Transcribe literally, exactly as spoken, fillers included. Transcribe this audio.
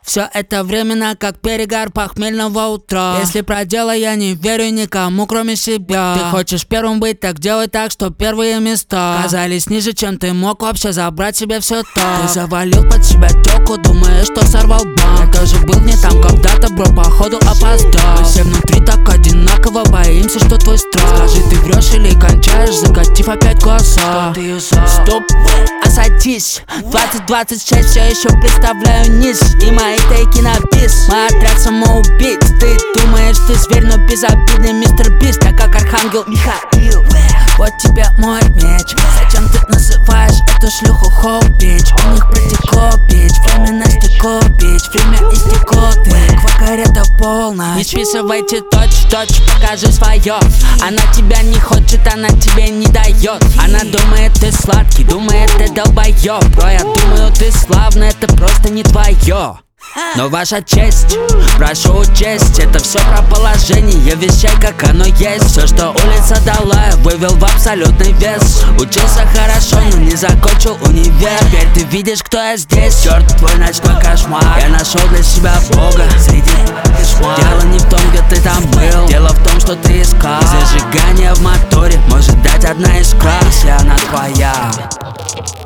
Все это временно, как перегар похмельного утра. Если про дело я не верю никому, кроме себя. Ты хочешь первым быть, так делай так, что первые места казались ниже, чем ты мог вообще забрать себе все то. Ты завалил под себя тёлку, думаешь, что сорвал банк. Я тоже был не там когда-то, бро, походу опоздал. Мы все внутри так одинаково, боимся, что твой страх. Скажи, ты врешь или кончаешь, закатив опять глаза. Стоп, осадись. Двадцать двадцать шесть, все еще представляю низ. И мои тейки на бис. Мой отряд самоубийц. Ты думаешь, ты зверь, но безобидный мистер Бист. Я как архангел Михаил. Вот тебе мой меч. Зачем ты называешь эту шлюху хоу, бич? У них протекло, бич. Время настекло, бич. Время истекло, ты квакарета полная. Не списывайте точь-в-точь, покажи свое. Она тебя не хочет, она тебе не дает. Она думает, ты сладкий, думает, ты долбоёб. Бро, я думаю, ты славный, это просто не твое. Но ваша честь, прошу учесть, это все про положение вещей, как оно есть. Все, что улица дала, я вывел в абсолютный вес. Учился хорошо, но не закончил универ. Теперь ты видишь, кто я здесь. Черт, твой ночной кошмар. Я нашел для себя Бога среди кошмар. Дело не в том, где ты там был, дело в том, что ты искал. Зажигание в моторе может дать одна искра, если она твоя.